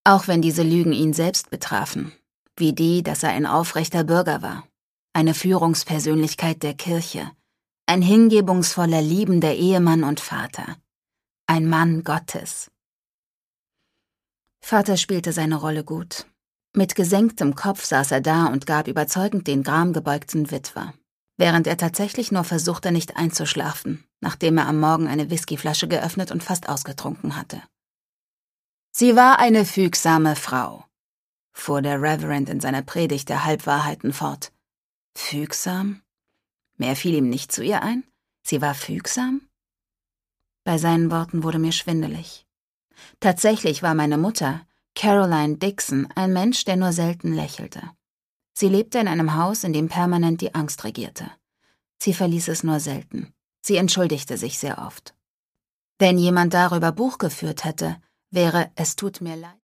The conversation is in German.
Auch wenn diese Lügen ihn selbst betrafen, wie die, dass er ein aufrechter Bürger war, eine Führungspersönlichkeit der Kirche, ein hingebungsvoller, liebender Ehemann und Vater, ein Mann Gottes. Vater spielte seine Rolle gut. Mit gesenktem Kopf saß er da und gab überzeugend den gramgebeugten Witwer, während er tatsächlich nur versuchte, nicht einzuschlafen, nachdem er am Morgen eine Whiskyflasche geöffnet und fast ausgetrunken hatte. »Sie war eine fügsame Frau«, fuhr der Reverend in seiner Predigt der Halbwahrheiten fort. »Fügsam? Mehr fiel ihm nicht zu ihr ein? Sie war fügsam?« Bei seinen Worten wurde mir schwindelig. Tatsächlich war meine Mutter, Caroline Dixon, ein Mensch, der nur selten lächelte. Sie lebte in einem Haus, in dem permanent die Angst regierte. Sie verließ es nur selten. Sie entschuldigte sich sehr oft. Wenn jemand darüber Buch geführt hätte, wäre »Es tut mir leid«